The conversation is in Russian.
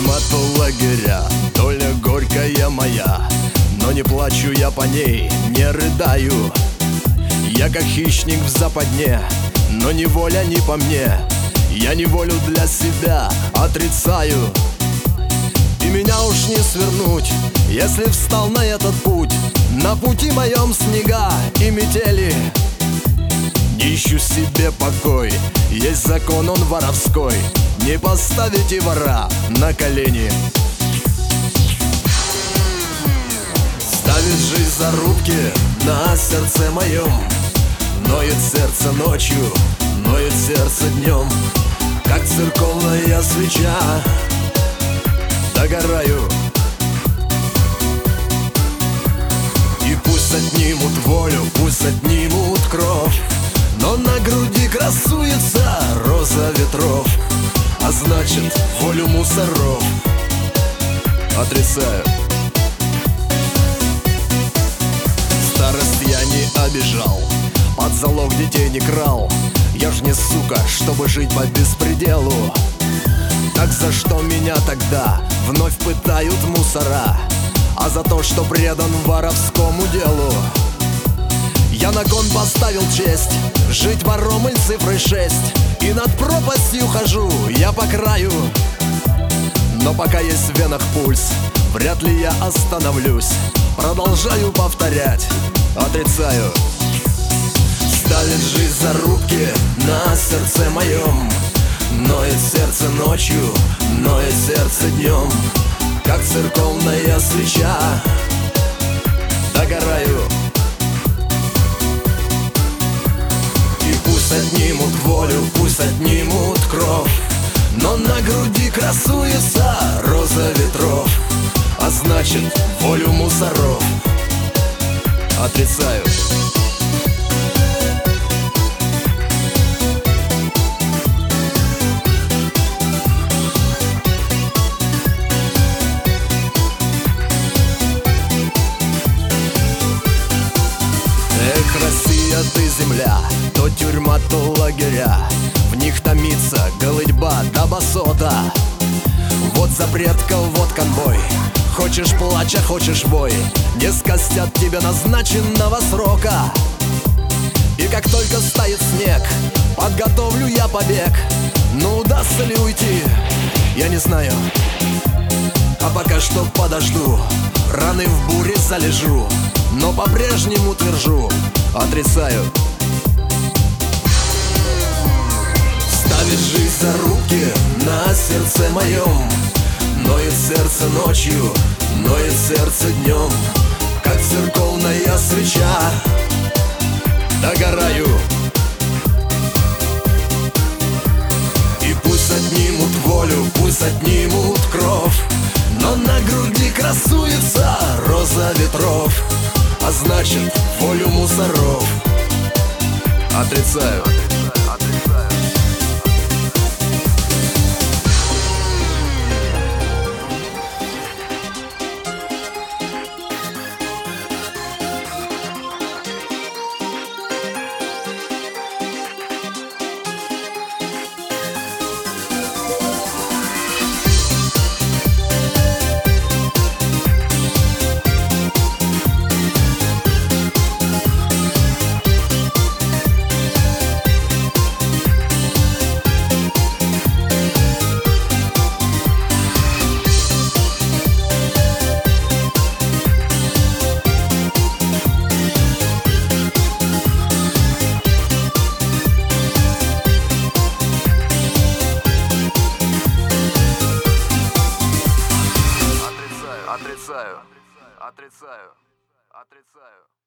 тюрьма, то лагеря, доля горькая моя. Но не плачу я по ней, не рыдаю. Я как хищник в западне, но неволя не по мне. Я неволю для себя отрицаю. И меня уж не свернуть, если встал на этот путь. На пути моем снега и метели. Не ищу себе покой, есть закон, он воровской. Не поставите вора на колени. Ставит жизнь зарубки на сердце моем. Ноет сердце ночью, ноет сердце днем. Как церковная свеча догораю. И пусть отнимут волю, пусть отнимут кровь, но на груди красуется роза ветров. А значит, волю мусоров отрицаю. Старость я не обижал, под залог детей не крал. Я ж не сука, чтобы жить по беспределу. Так за что меня тогда вновь пытают мусора? А за то, что предан воровскому делу. Я на кон поставил честь, жить вором и цифрой 6. И над пропастью хожу я по краю. Но пока есть в венах пульс, вряд ли я остановлюсь. Продолжаю повторять, отрицаю. Ставит жизнь зарубки на сердце моем. Ноет сердце ночью, ноет сердце днем. Как церковная свеча догораю. И пусть отнимут волю, пусть отнимут кровь, но на груди красуется роза ветров. А значит, волю мусоров отрицаю. Эх, Россия, ты земля, то тюрьма, то лагеря. В них томится голытьба до басота. Вот запретка, вот конвой. Хочешь плачь, а хочешь бой. Не скостят тебе назначенного срока. И как только стает снег, подготовлю я побег. Но удастся ли уйти, я не знаю. А пока что подожду, раны в буре залежу. Но по-прежнему твержу, отрицаю. Ставит жизнь зарубки на сердце моем. Ноет сердце ночью, ноет сердце днем. Как церковная свеча догораю. И пусть отнимут волю, пусть отнимут кровь, но на груди красуется роза ветров. А значит, волю мусоров отрицаю. Отрицаю.